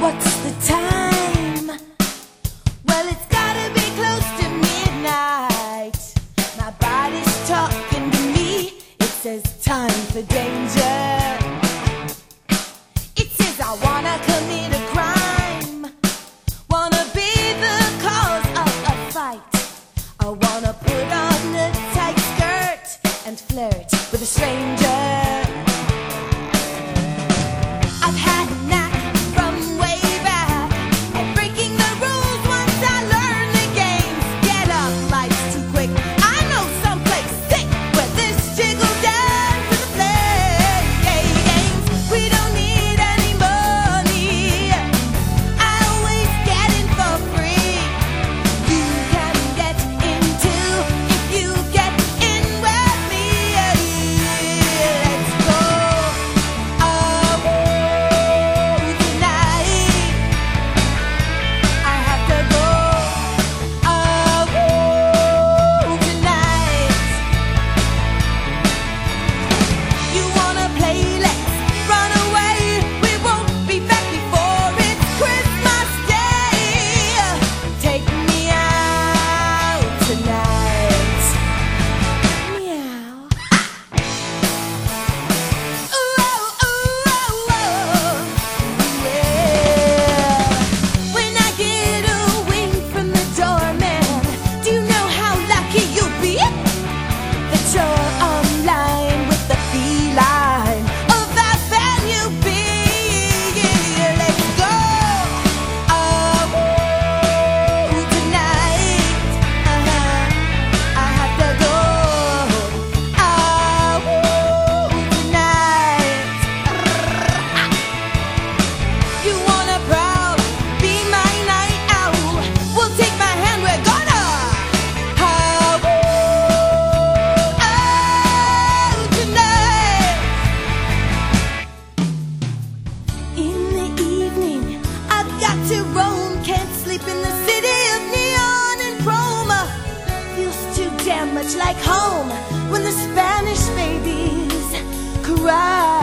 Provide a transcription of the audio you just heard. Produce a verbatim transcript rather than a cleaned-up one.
What's the time? Well, it's gotta be close to midnight. My body's talking to me. It says time for danger. It says I wanna commit a crime. Wanna be the cause of a fight. I wanna put on a tight skirt and flirt with a stranger. I've had a knack from way back at breaking the rules once I learn the games. Get up, life's too quick. I know someplace sick where this chick will dance and play games. We don't need any money. I always get in for free. You can get in too if you get in with me. Let's go. Oh, tonight I have to go. Oh, tonight you wanna play? Let's run away. We won't be back before it's Christmas Day. Take me out tonight. Meow. Ooh, oh, ooh, oh, oh. Yeah. When I get a wink from the doorman, do you know how lucky you'll be? That you're online with the feline of that fan you be. Let's go. Oh, tonight. Uh-huh. I have to go. Oh, tonight. You wanna prowl? Be my night owl. We'll take my hand. We're gonna. Oh, tonight. In the evening, I've got to roam. Can't sleep in the city of neon and chroma. Feels too damn much like home when the Spanish babies cry.